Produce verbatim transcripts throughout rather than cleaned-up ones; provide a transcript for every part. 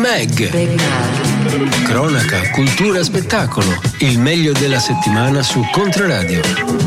Mag. Big Mag. Cronaca, cultura, spettacolo. Il meglio della settimana su Controradio.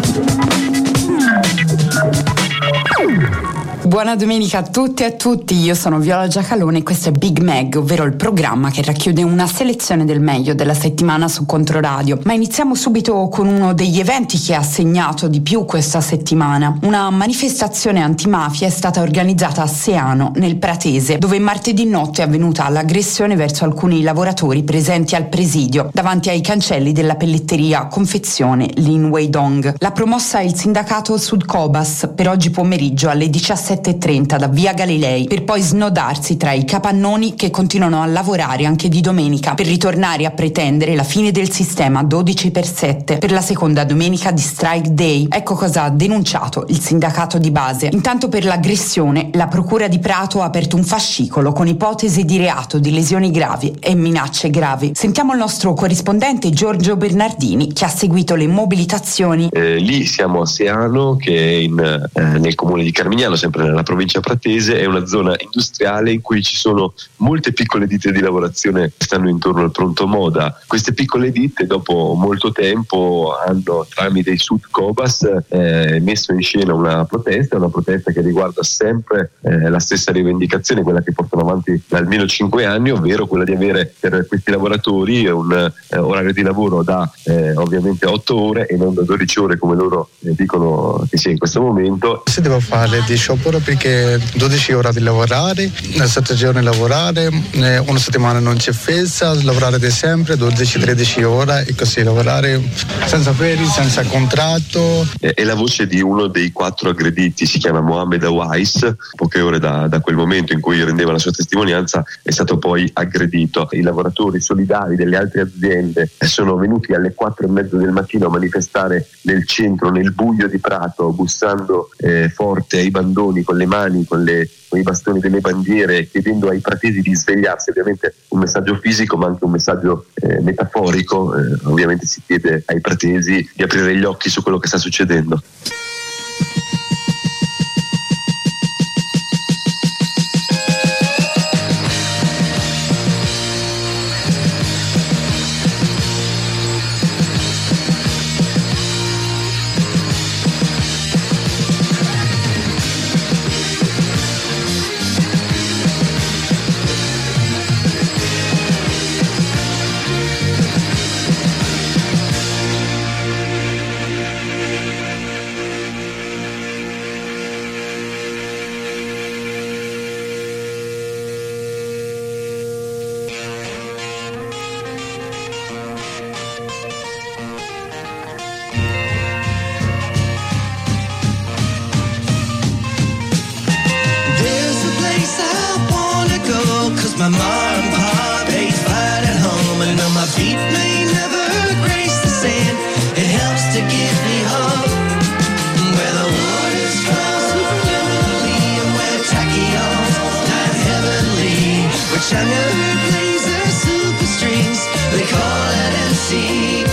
Buona domenica a tutti e a tutti, io sono Viola Giacalone e questo è Big Mag, ovvero il programma che racchiude una selezione del meglio della settimana su Controradio. Ma iniziamo subito con uno degli eventi che ha segnato di più questa settimana. Una manifestazione antimafia è stata organizzata a Seano, nel Pratese, dove martedì notte è avvenuta l'aggressione verso alcuni lavoratori presenti al presidio, davanti ai cancelli della pelletteria Confezione Lin Weidong. L'ha promossa il sindacato Sud Cobas per oggi pomeriggio alle diciassette e trenta da via Galilei, per poi snodarsi tra i capannoni che continuano a lavorare anche di domenica per ritornare a pretendere la fine del sistema dodici per sette per la seconda domenica di Strike Day. Ecco cosa ha denunciato il sindacato di base. Intanto, per l'aggressione la procura di Prato ha aperto un fascicolo con ipotesi di reato di lesioni gravi e minacce gravi. Sentiamo il nostro corrispondente Giorgio Bernardini, che ha seguito le mobilitazioni. Eh, lì siamo a Seano, che è in, eh, nel comune di Carmignano, sempre nella provincia pratese. È una zona industriale in cui ci sono molte piccole ditte di lavorazione che stanno intorno al pronto moda. Queste piccole ditte, dopo molto tempo, hanno tramite i Sud Cobas eh, messo in scena una protesta, una protesta che riguarda sempre eh, la stessa rivendicazione, quella che portano avanti da almeno cinque anni, ovvero quella di avere per questi lavoratori un eh, orario di lavoro da eh, ovviamente otto ore e non da dodici ore come loro eh, dicono che sia in questo momento. Si deve fare di sciopero perché dodici ore di lavorare, sette giorni lavorare, una settimana non c'è festa, lavorare di sempre dodici tredici ore e così lavorare senza ferie, senza contratto. È la voce di uno dei quattro aggrediti, si chiama Mohamed Awais. Poche ore da, da quel momento in cui rendeva la sua testimonianza è stato poi aggredito. I lavoratori solidari delle altre aziende sono venuti alle quattro e mezza del mattino a manifestare nel centro, nel buio di Prato, bussando eh, forte ai bandoni con le mani, con, le, con i bastoni delle bandiere, chiedendo ai pratesi di svegliarsi. Ovviamente un messaggio fisico ma anche un messaggio eh, metaforico. Eh, ovviamente si chiede ai pratesi di aprire gli occhi su quello che sta succedendo. My mom and pop ain't fine at home, and though my feet may never grace the sand, it helps to get me home. Where the waters flow subliminally, and where tachyons not heavenly, where China plays her super strings, they call it M C.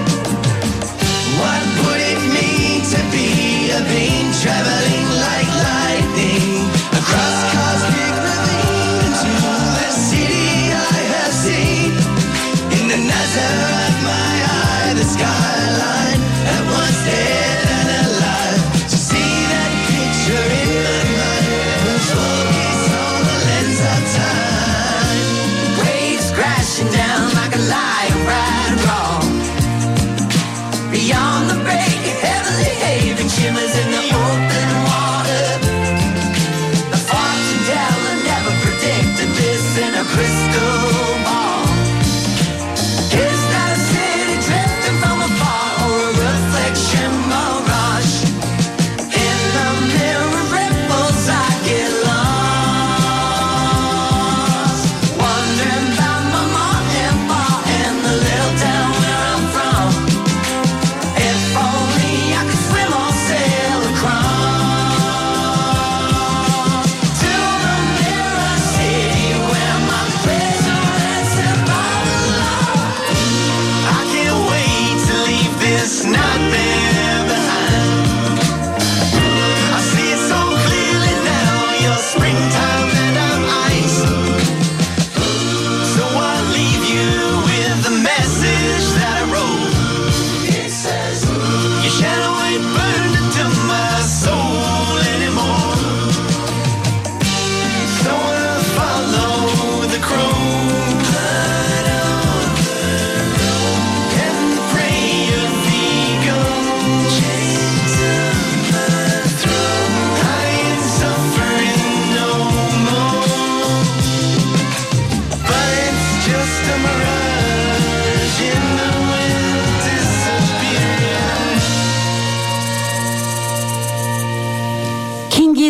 What would it mean to be a vein traveling like lightning across cosmic ravines into the city I have seen? In the nazar of my eye, the skyline at once dead and alive. To see that picture in my mind, will focus on the lens of time.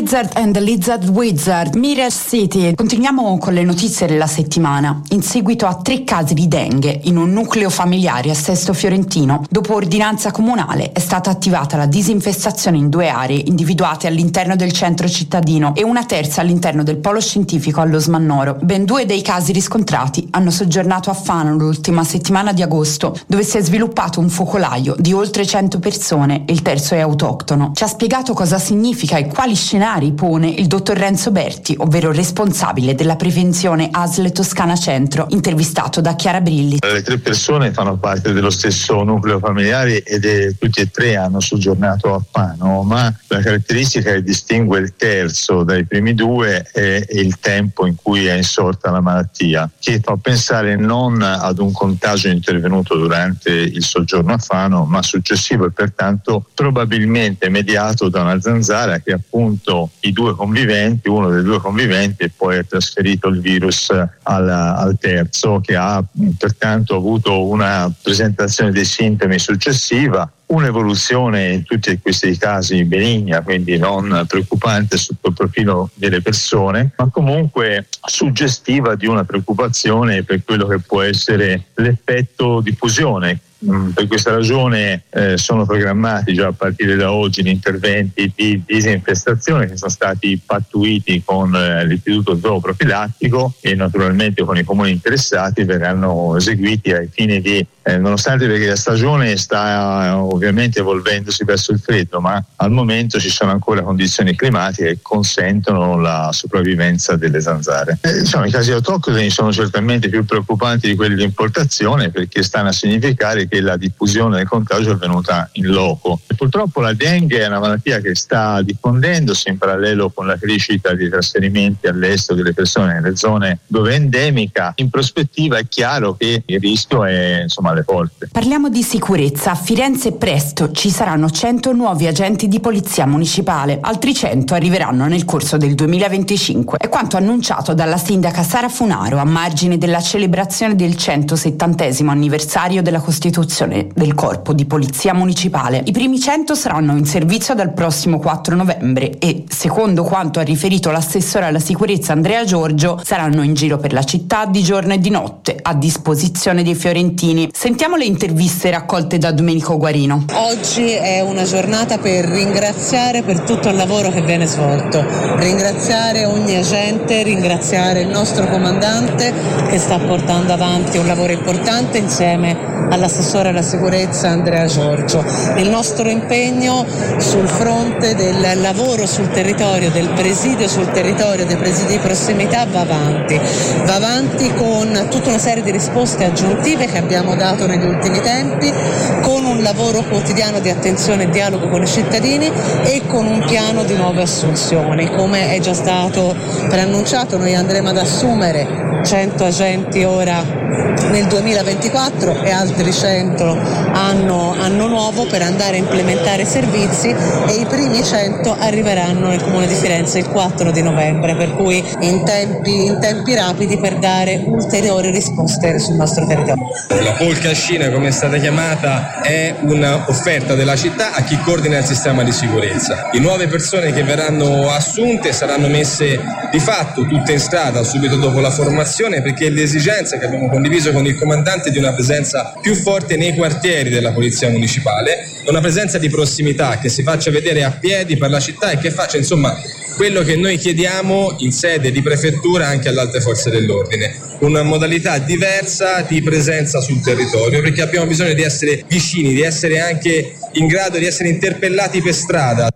Lizard and the Lizard Wizard, Mirror City. Continuiamo con le notizie della settimana. In seguito a tre casi di dengue in un nucleo familiare a Sesto Fiorentino, dopo ordinanza comunale è stata attivata la disinfestazione in due aree individuate all'interno del centro cittadino e una terza all'interno del polo scientifico allo Smannoro. Ben due dei casi riscontrati hanno soggiornato a Fano l'ultima settimana di agosto, dove si è sviluppato un focolaio di oltre cento persone e il terzo è autoctono. Ci ha spiegato cosa significa e quali scenari pone il dottor Renzo Berti, ovvero responsabile della prevenzione A S L Toscana Centro, intervistato da Chiara Brilli. Le tre persone fanno parte dello stesso nucleo familiare ed è, tutti e tre hanno soggiornato a Fano, ma la caratteristica che distingue il terzo dai primi due è il tempo in cui è insorta la malattia, che fa pensare non ad un contagio intervenuto durante il soggiorno a Fano, ma successivo e pertanto probabilmente mediato da una zanzara che appunto i due conviventi, uno dei due conviventi, e poi ha trasferito il virus al, al terzo, che ha pertanto avuto una presentazione dei sintomi successiva, un'evoluzione in tutti questi casi benigna, quindi non preoccupante sotto il profilo delle persone, ma comunque suggestiva di una preoccupazione per quello che può essere l'effetto diffusione. Per questa ragione eh, sono programmati già a partire da oggi gli interventi di disinfestazione che sono stati pattuiti con eh, l'istituto zooprofilattico e naturalmente con i comuni interessati verranno eseguiti ai fini di, eh, nonostante perché la stagione sta eh, ovviamente evolvendosi verso il freddo, ma al momento ci sono ancora condizioni climatiche che consentono la sopravvivenza delle zanzare. Eh, diciamo, i casi autoctoni sono certamente più preoccupanti di quelli di importazione, perché stanno a significare che la diffusione del contagio è avvenuta in loco. E purtroppo la dengue è una malattia che sta diffondendosi in parallelo con la crescita di trasferimenti all'estero delle persone nelle zone dove è endemica. In prospettiva è chiaro che il rischio è insomma alle porte. Parliamo di sicurezza. A Firenze presto ci saranno cento nuovi agenti di polizia municipale, altri cento arriveranno nel corso del duemilaventicinque. È quanto annunciato dalla sindaca Sara Funaro a margine della celebrazione del centosettantesimo anniversario della Costituzione del Corpo di Polizia Municipale. I primi cento saranno in servizio dal prossimo quattro novembre e, secondo quanto ha riferito l'assessore alla sicurezza Andrea Giorgio, saranno in giro per la città di giorno e di notte a disposizione dei fiorentini. Sentiamo le interviste raccolte da Domenico Guarino. Oggi è una giornata per ringraziare per tutto il lavoro che viene svolto, ringraziare ogni agente, ringraziare il nostro comandante che sta portando avanti un lavoro importante insieme all'assessore alla sicurezza Andrea Giorgio. Il nostro impegno sul fronte del lavoro sul territorio, del presidio sul territorio, dei presidi di prossimità va avanti, va avanti con tutta una serie di risposte aggiuntive che abbiamo dato negli ultimi tempi, con un lavoro quotidiano di attenzione e dialogo con i cittadini e con un piano di nuove assunzioni. Come è già stato preannunciato, noi andremo ad assumere cento agenti ora nel duemilaventiquattro e altri cento anno, anno nuovo per andare a implementare servizi, e i primi cento arriveranno nel Comune di Firenze il quattro di novembre, per cui in tempi, in tempi rapidi per dare ulteriori risposte sul nostro territorio. La Polcascina, come è stata chiamata, è un'offerta della città a chi coordina il sistema di sicurezza. Le nuove persone che verranno assunte saranno messe di fatto tutte in strada subito dopo la formazione, perché l'esigenza che abbiamo condiviso con il comandante di una presenza più forte nei quartieri della polizia municipale, una presenza di prossimità che si faccia vedere a piedi per la città e che faccia insomma quello che noi chiediamo in sede di prefettura anche alle altre forze dell'ordine, una modalità diversa di presenza sul territorio, perché abbiamo bisogno di essere vicini, di essere anche in grado di essere interpellati per strada.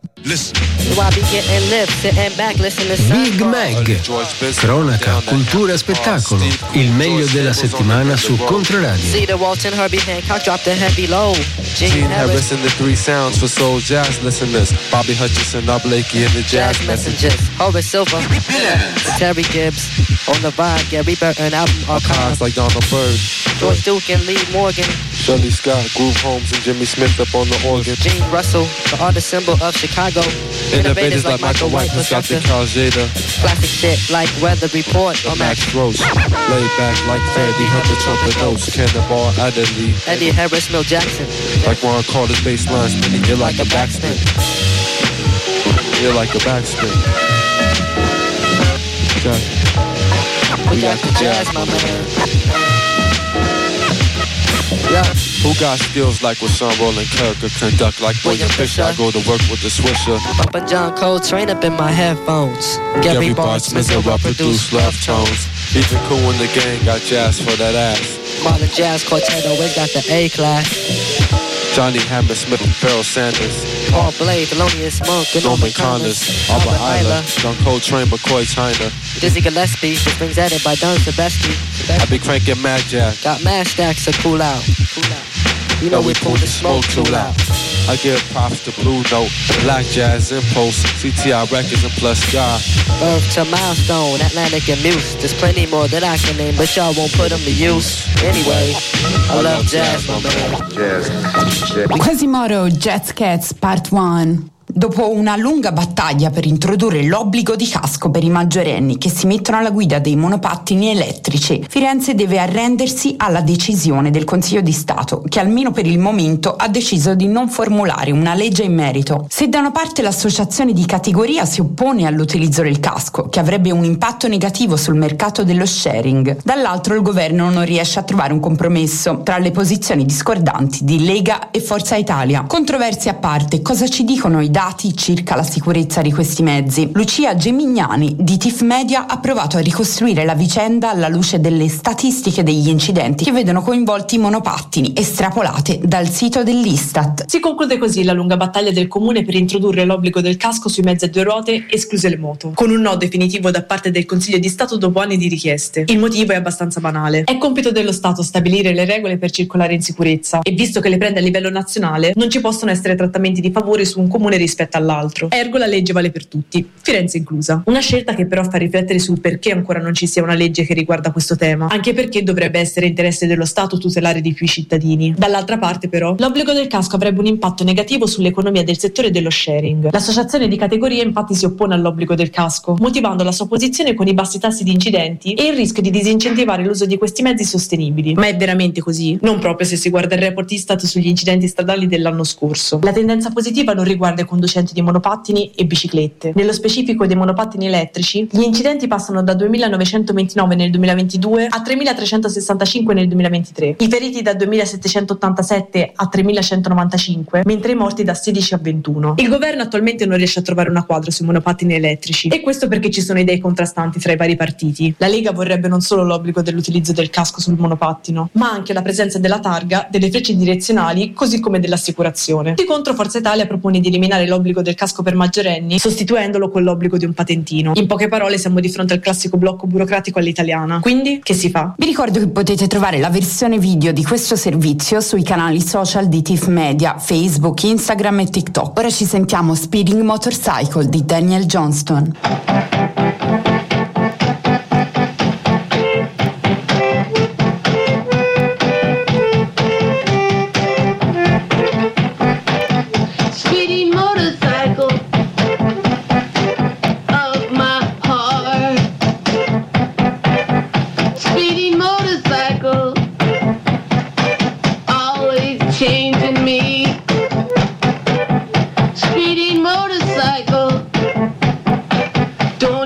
Big Mag, cronaca, cultura, spettacolo, il meglio della settimana su Controradio. Gene Harris and the three sounds for soul jazz listeners. Bobby Hutcherson, Rob Blakey and the jazz messengers. Horace Silver, Terry Gibbs on the vibe, Gary Burton album archives like Donald Byrd, George Duke and Lee Morgan, Shirley Scott, Groove Holmes and Jimmy Smith up on the organ. Gene Russell, the artist symbol of Chicago. Innovators like Michael White, Scotty Calgeda. Classic shit like Weather Report or Max Roach. Laid back like Freddie Hunter, trumpet notes. Cannonball Adderley. Eddie Harris, Mill Jackson. Like Ron Carter's bass line spinning you like a backspin. feel like a backspin. Okay. We got the jazz, my man. Yeah. Who got skills like what Sean Roland Kirk or conduct like William Fisher? I go to work with the Swisher. Bumpin' John Coltrane up in my headphones. Gary, Gary Bart's mister I produce love tones. Even Cool in the gang got jazz for that ass. Marlon Jazz Quartet always got the A class. Johnny Hammersmith and Pharoah Sanders. Paul Blade, Thelonious Monk, and Norman Connors, Albert Eiler, John Coltrane, McCoy Tyner, Dizzy Gillespie, the strings added by Don Sebesti. I be cranking Mad Jack. Got mad stacks to cool out. Cool out. You know we pull the smoke too loud. I give props to Blue Note, Black Jazz Impulse, C T I Records, and Plus Sky. Earth to Milestone, Atlantic and Muse. There's plenty more that I can name, but y'all won't put them to use. Anyway, I love jazz, my man. Jazz. Quasimodo Jazz Cats Part uno. Dopo una lunga battaglia per introdurre l'obbligo di casco per i maggiorenni che si mettono alla guida dei monopattini elettrici, Firenze deve arrendersi alla decisione del Consiglio di Stato, che almeno per il momento ha deciso di non formulare una legge in merito. Se da una parte l'associazione di categoria si oppone all'utilizzo del casco, che avrebbe un impatto negativo sul mercato dello sharing, dall'altro il governo non riesce a trovare un compromesso tra le posizioni discordanti di Lega e Forza Italia. Controversie a parte, cosa ci dicono i dati circa la sicurezza di questi mezzi? Lucia Gemignani di T I F Media ha provato a ricostruire la vicenda alla luce delle statistiche degli incidenti che vedono coinvolti i monopattini estrapolate dal sito dell'Istat. Si conclude così la lunga battaglia del comune per introdurre l'obbligo del casco sui mezzi a due ruote, escluse le moto, con un no definitivo da parte del Consiglio di Stato dopo anni di richieste. Il motivo è abbastanza banale: è compito dello Stato stabilire le regole per circolare in sicurezza, e visto che le prende a livello nazionale non ci possono essere trattamenti di favore su un comune rispetto all'altro. Ergo la legge vale per tutti, Firenze inclusa. Una scelta che però fa riflettere sul perché ancora non ci sia una legge che riguarda questo tema, anche perché dovrebbe essere interesse dello Stato tutelare di più i cittadini. Dall'altra parte però l'obbligo del casco avrebbe un impatto negativo sull'economia del settore dello sharing. L'associazione di categoria infatti si oppone all'obbligo del casco, motivando la sua posizione con i bassi tassi di incidenti e il rischio di disincentivare l'uso di questi mezzi sostenibili. Ma è veramente così? Non proprio se si guarda il report Istat sugli incidenti stradali dell'anno scorso. La tendenza positiva non riguarda i conducenti di monopattini e biciclette. Nello specifico dei monopattini elettrici, gli incidenti passano da duemilanovecentoventinove nel duemilaventidue a tremilatrecentosessantacinque nel duemilaventitré, i feriti da duemilasettecentottantasette a tremilacentonovantacinque, mentre i morti da sedici a ventuno. Il governo attualmente non riesce a trovare una quadra sui monopattini elettrici, e questo perché ci sono idee contrastanti fra i vari partiti. La Lega vorrebbe non solo l'obbligo dell'utilizzo del casco sul monopattino, ma anche la presenza della targa, delle frecce direzionali, così come dell'assicurazione. Di contro, Forza Italia propone di eliminare l'obbligo del casco per maggiorenni, sostituendolo con l'obbligo di un patentino. In poche parole siamo di fronte al classico blocco burocratico all'italiana. Quindi che si fa? Vi ricordo che potete trovare la versione video di questo servizio sui canali social di T I F Media, Facebook, Instagram e TikTok. Ora ci sentiamo Speeding Motorcycle di Daniel Johnston. Don't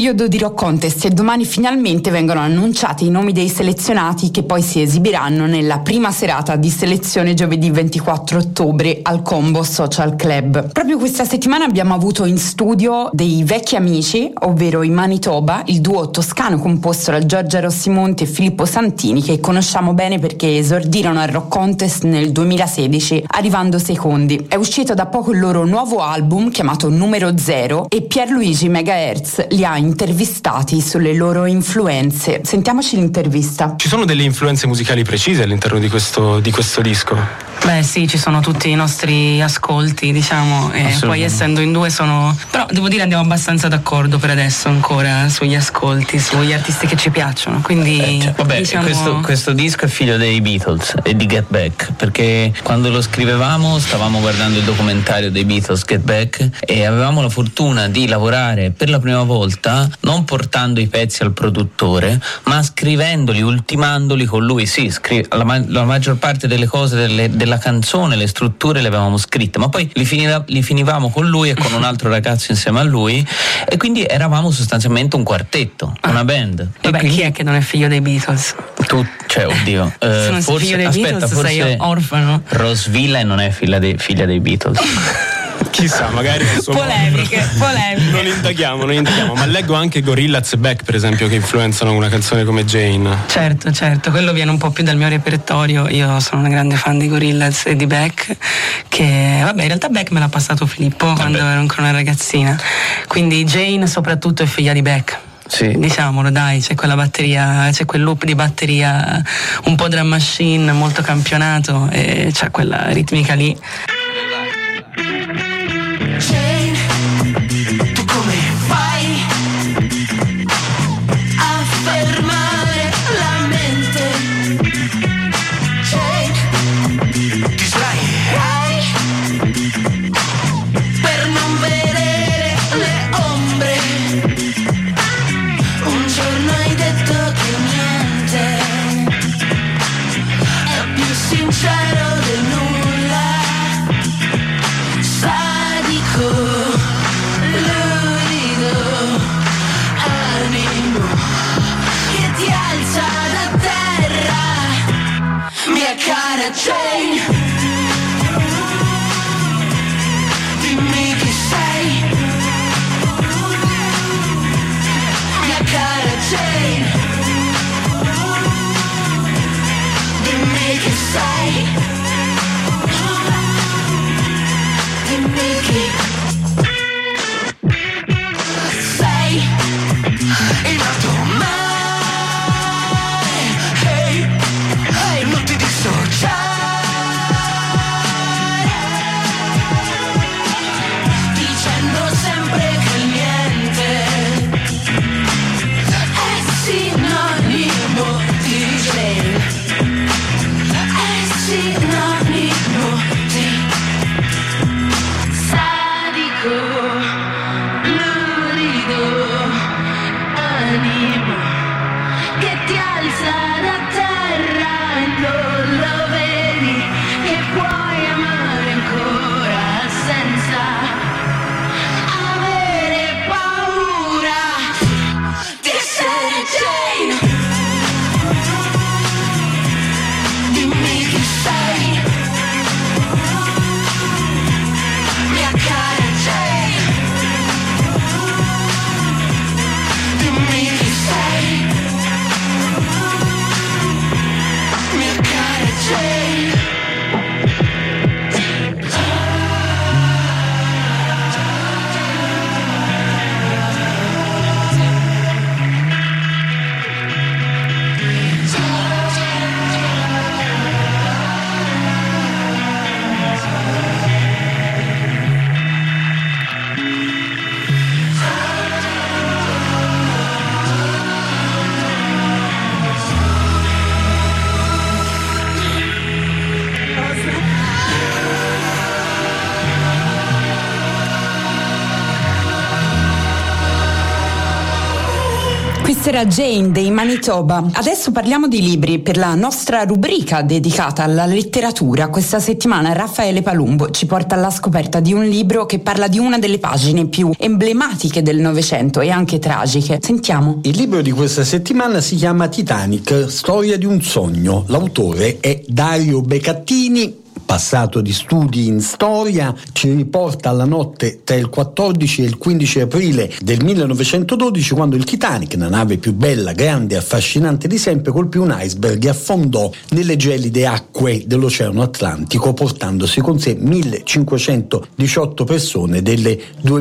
periodo di Rock Contest e domani finalmente vengono annunciati i nomi dei selezionati che poi si esibiranno nella prima serata di selezione giovedì ventiquattro ottobre al Combo Social Club. Proprio questa settimana abbiamo avuto in studio dei vecchi amici, ovvero i Manitoba, il duo toscano composto da Giorgia Rossimonti e Filippo Santini, che conosciamo bene perché esordirono al Rock Contest nel duemilasedici arrivando secondi. È uscito da poco il loro nuovo album chiamato Numero Zero e Pierluigi Megahertz li ha intervistati sulle loro influenze. Sentiamoci l'intervista. Ci sono delle influenze musicali precise all'interno di questo, di questo disco? Beh sì, ci sono tutti i nostri ascolti, diciamo, e poi essendo in due sono... Però devo dire andiamo abbastanza d'accordo per adesso ancora sugli ascolti, sugli artisti che ci piacciono, quindi... Eh, cioè, vabbè, diciamo... questo, questo disco è figlio dei Beatles e di Get Back, perché quando lo scrivevamo stavamo guardando il documentario dei Beatles, Get Back, e avevamo la fortuna di lavorare per la prima volta non portando i pezzi al produttore, ma scrivendoli, ultimandoli con lui. Sì, scri- la, ma- la maggior parte delle cose delle, delle la canzone, le strutture le avevamo scritte, ma poi li, finiva, li finivamo con lui e con un altro ragazzo insieme a lui, e quindi eravamo sostanzialmente un quartetto, una band. Vabbè, quindi... chi è che non è figlio dei Beatles? Tu, cioè, oddio. Se eh, non sei forse, figlio dei aspetta, Beatles forse sei orfano. Rose Villain non è figlia dei, figlia dei Beatles. Chissà, magari insomma, polemiche, polemiche. Non indaghiamo, non indaghiamo, ma leggo anche Gorillaz e Beck, per esempio, che influenzano una canzone come Jane. Certo, certo, quello viene un po' più dal mio repertorio. Io sono una grande fan di Gorillaz e di Beck, che vabbè, in realtà Beck me l'ha passato Filippo vabbè. quando ero ancora una ragazzina. Quindi Jane soprattutto è figlia di Beck. Sì. Diciamolo, dai, c'è quella batteria, c'è quel loop di batteria un po' drum machine, molto campionato, e c'è quella ritmica lì. Tu come fai a fermare la mente? Jane, ti sdraierai per non vedere le ombre. Un giorno hai detto che niente è più sincero del nulla. Sadico, cara Jane, dimmi chi sei, mia cara Jane, dimmi chi sei, dimmi chi sei, in alto mare. Dicendo sempre che niente è sinonimo di Jane, è sinonimo di sadico, lurido, animo che ti alza da terra e non lo vedi, che puoi amare ancora senza avere paura di essere Jane. Dimmi chi sei, mia cara Jane, dimmi chi sei, mia cara Jane. Questa era Jane dei Manitoba. Adesso parliamo di libri per la nostra rubrica dedicata alla letteratura. Questa settimana Raffaele Palumbo ci porta alla scoperta di un libro che parla di una delle pagine più emblematiche del Novecento e anche tragiche. Sentiamo. Il libro di questa settimana si chiama Titanic, storia di un sogno. L'autore è Dario Becattini. Passato di studi in storia, ci riporta alla notte tra il quattordici e il quindici aprile del millenovecentododici, quando il Titanic, la nave più bella, grande e affascinante di sempre, colpì un iceberg e affondò nelle gelide acque dell'Oceano Atlantico, portandosi con sé millecinquecentodiciotto persone delle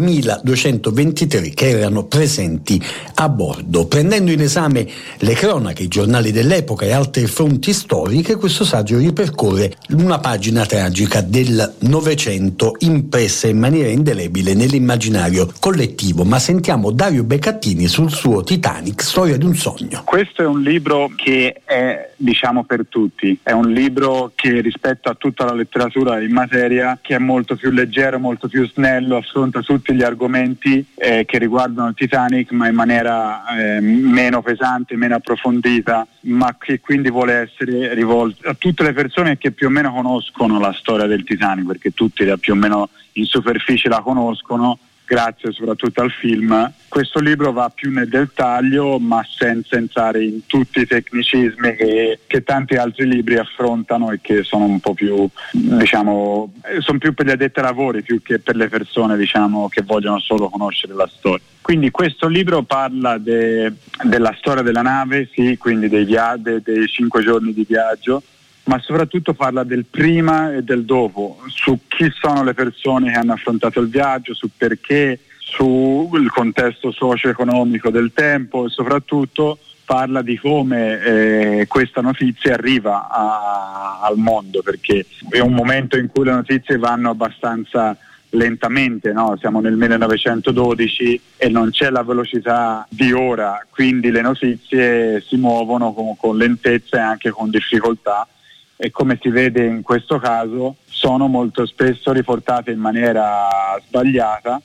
duemiladuecentoventitré che erano presenti a bordo. Prendendo in esame le cronache, i giornali dell'epoca e altre fonti storiche, questo saggio ripercorre una pagina tragica del Novecento impressa in maniera indelebile nell'immaginario collettivo. Ma sentiamo Dario Becattini sul suo Titanic, storia di un sogno. Questo è un libro che è, diciamo, per tutti. È un libro che, rispetto a tutta la letteratura in materia, che è molto più leggero, molto più snello, affronta tutti gli argomenti eh, che riguardano il Titanic, ma in maniera eh, meno pesante, meno approfondita, ma che quindi vuole essere rivolto a tutte le persone che più o meno conoscono la storia del Titanic, perché tutti più o meno in superficie la conoscono, grazie soprattutto al film. Questo libro va più nel dettaglio, ma senza entrare in tutti i tecnicismi che, che tanti altri libri affrontano e che sono un po' più, diciamo, sono più per gli addetti ai lavori più che per le persone, diciamo, che vogliono solo conoscere la storia. Quindi questo libro parla de, della storia della nave, sì, quindi dei, via- de, dei cinque giorni di viaggio, ma soprattutto parla del prima e del dopo, su chi sono le persone che hanno affrontato il viaggio, su perché, sul contesto socio-economico del tempo, e soprattutto parla di come eh, questa notizia arriva a, al mondo, perché è un momento in cui le notizie vanno abbastanza lentamente, no? Siamo nel millenovecentododici e non c'è la velocità di ora, quindi le notizie si muovono con, con lentezza e anche con difficoltà, e come si vede in questo caso sono molto spesso riportate in maniera sbagliata,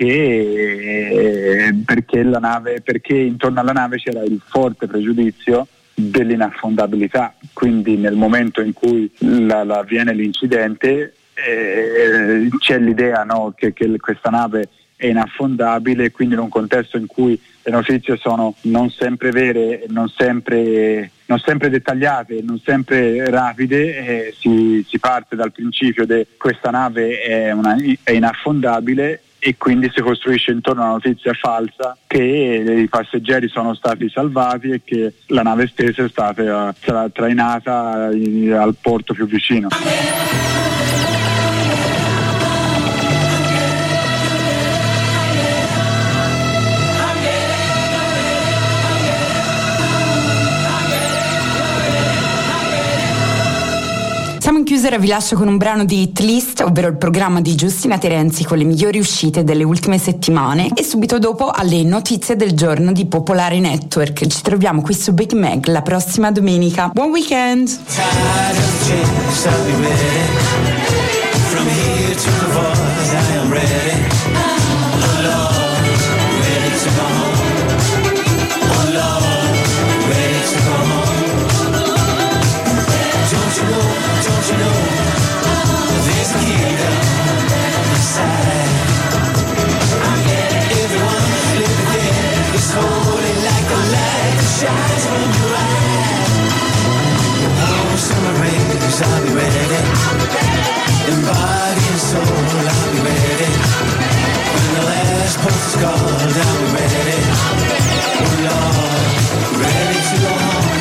perché, perché la nave, perché intorno alla nave c'era il forte pregiudizio dell'inaffondabilità. Quindi nel momento in cui la, la avviene l'incidente eh, c'è l'idea, no, che, che questa nave è inaffondabile, quindi in un contesto in cui le notizie sono non sempre vere, non sempre, non sempre dettagliate, non sempre rapide, eh, si, si parte dal principio che questa nave è, una, è inaffondabile, e quindi si costruisce intorno a una notizia falsa che i passeggeri sono stati salvati e che la nave stessa è stata tra, trainata al porto più vicino. Siamo in chiusura, vi lascio con un brano di Hit List, ovvero il programma di Giustina Terenzi con le migliori uscite delle ultime settimane, e subito dopo alle notizie del giorno di Popolare Network. Ci troviamo qui su Big Mag la prossima domenica. Buon weekend! Don't you know, there's a kingdom inside. Everyone living there is holy like a light that shines from your eye. Oh, summer rains, I'll be ready. In body and soul, I'll be ready. When the last post is called, I'll be ready. Oh Lord, ready to go home.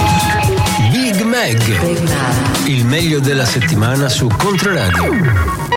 Big Mag, il meglio della settimana su Controradio.